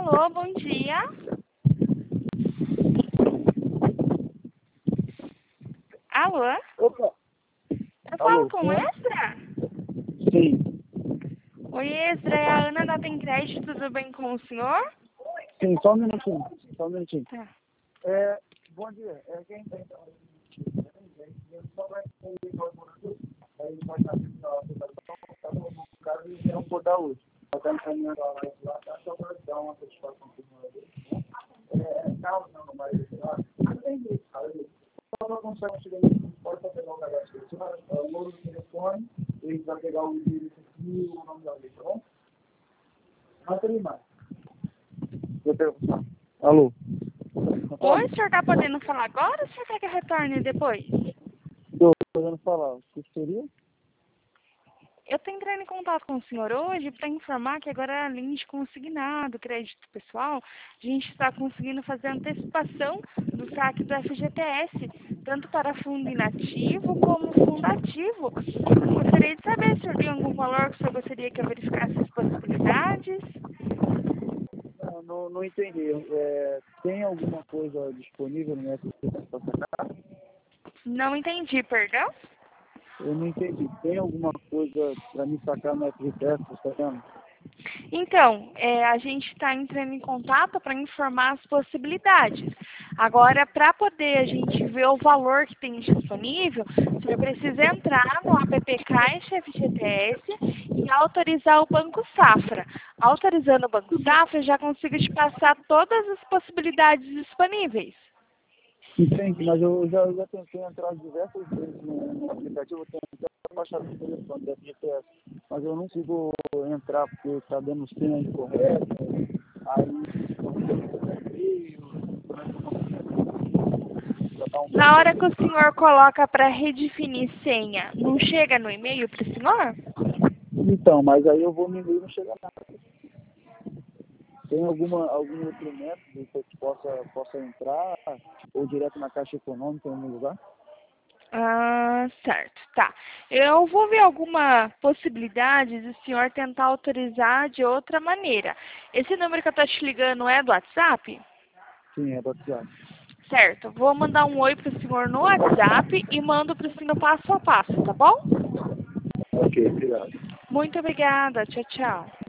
Alô, bom dia. Alô? Opa, Eu falo alô, com quem o é? Extra? Sim, Oi, Extra, é a Ana da Tem Crédito, tudo bem com o senhor? sim, só um minutinho, só um minutinho. Tá. Bom dia, quem tem? Só vai aí vai estar no caso e não vou dar hoje. Está encaminhando lá, só para dar uma satisfação para o carro não, mas não tem jeito, cara. Só não consegue chegar no pode pegar o cadastro. O número do telefone, ele vai pegar o endereço aqui, o nome da lei, tá bom? Não tem mais. Alô? Oi, o senhor tá podendo falar agora ou o senhor quer que eu retorne depois? Estou podendo falar. O que seria? Eu tô entrando em contato com o senhor hoje para informar que agora, além de consignado crédito pessoal, a gente está conseguindo fazer antecipação do saque do FGTS, tanto para fundo inativo como fundo ativo. Gostaria de saber se o senhor tem algum valor que o senhor gostaria que eu verificasse as possibilidades. Não entendi. Tem alguma coisa disponível no SPC para sacar? Não entendi, perdão? Eu não entendi. Tem alguma coisa para me sacar no FGTS, tá vendo? Então, a gente está entrando em contato para informar as possibilidades. Agora, para poder a gente ver o valor que tem disponível, você precisa entrar no app Caixa FGTS e autorizar o Banco Safra. Autorizando o Banco Safra, eu já consigo te passar todas as possibilidades disponíveis. Entendi, mas eu já tentei entrar diversas vezes no aplicativo, eu tentei baixar o telefone do FGTS, mas eu não consigo entrar porque está dando senha incorreta, Na hora que o senhor coloca para redefinir senha, não chega no e-mail para o senhor? Então, mas aí eu vou no e-mail e não chega nada. Tem algum outro método que eu possa entrar, ou direto na Caixa Econômica em algum lugar? Ah, certo, tá. Eu vou ver alguma possibilidade do senhor tentar autorizar de outra maneira. Esse número que eu tô te ligando é do WhatsApp? Sim, é do WhatsApp. Certo, vou mandar um oi pro senhor no WhatsApp e mando pro senhor passo a passo, tá bom? Ok, obrigado. Muito obrigada, tchau, tchau.